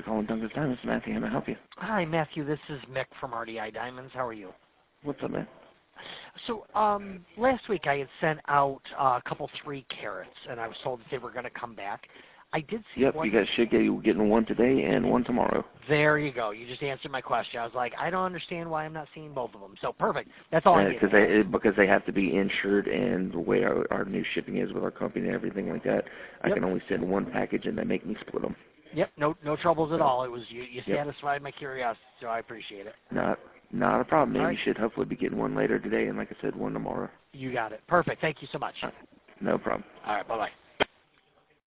for calling Duncan's Diamonds. Matthew, how may I help you? Hi, Matthew. This is Mick from RDI Diamonds. How are you? What's up, man? So last week I had sent out a couple 3 carats, and I was told that they were going to come back. I did see Yep, one. you guys should get getting one today and one tomorrow. There you go. You just answered my question. I was like, I don't understand why I'm not seeing both of them. So perfect. That's all I need. Because they have to be insured, and the way our new shipping is with our company and everything like that, I can only send one package, and they make me split them. Yep, no troubles at all. It was you satisfied my curiosity, so I appreciate it. Not a problem, man. Right. You should hopefully be getting one later today, and like I said, one tomorrow. You got it. Perfect. Thank you so much. No problem. All right, bye-bye.